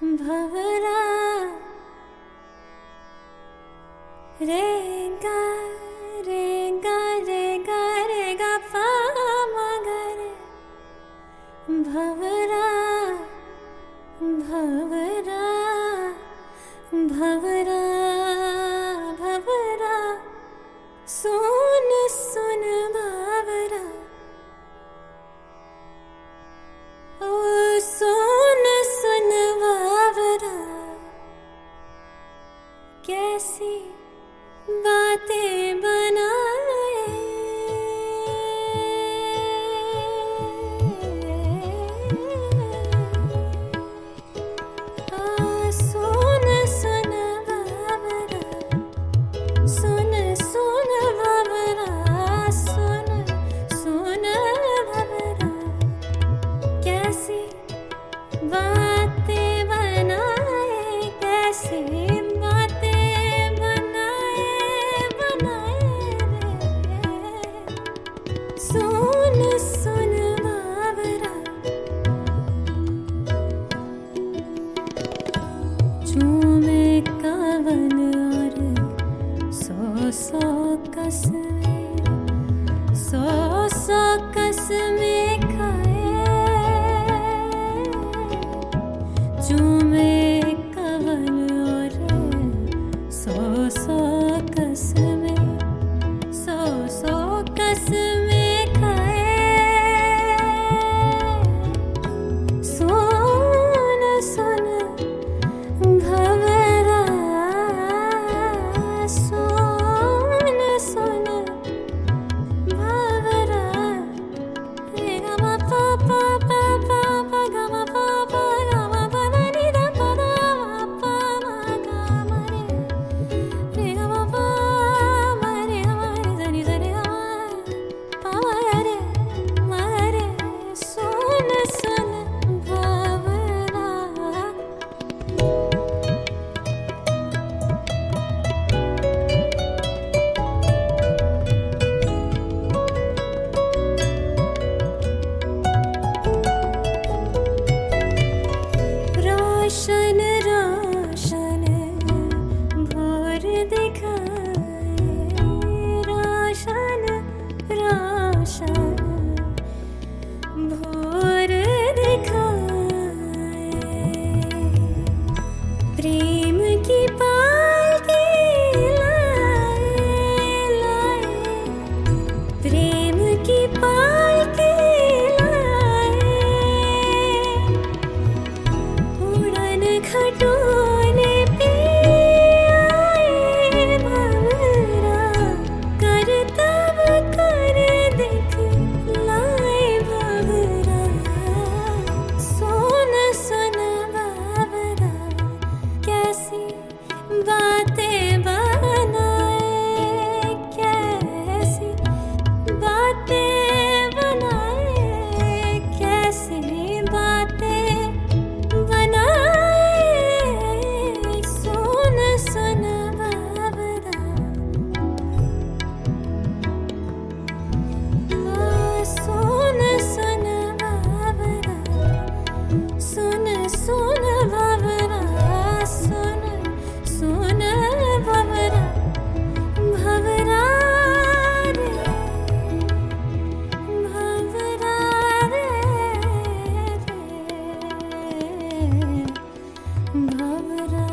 भवरा रे गा रे गा रे गा रे गा पा मा गा रे भवरा भवरा भवरा भवरा सुन सुन भवरा ओ सुन सुन भवरा कैसी बातें बनाए सुन सुन भवरा सुन सुन भवरा सुन सुन भवरा कैसी बातें बनाए कैसी बातें बनाए रे सुन सुन भवरा झूमे कवन और सौ कसमें खाए झूमे कवन और सौ कसमें खाए सुन सुन भवरा सुन सुन भवरा रे गा मा पा पा पा पा पा गा मा पा पा गा मा पा दा नि दा पा दा मा पा मा गा मा रे गा मा पा मा रे गा मा रे दा नि दा रे गा मा पा मा रे सुन सुन भवरा रोशन रोशन भोर दिखाए रोशन रोशन भोर दिखाए प्रेम की पालकी लाए लाए प्रेम की पालकी लाए उड़न खटोले पे आए भवरा कर तब कर देख लाए भवरा सुन सुन भवरा कैसी बातें बनाए कैसी बातें बनाए कैसी बातें बनाए सुन सुन भवरा सुन सुन भवरा सुन सुन भवरा सुन सुन भवरा भवरा रे भवरा रे भवरा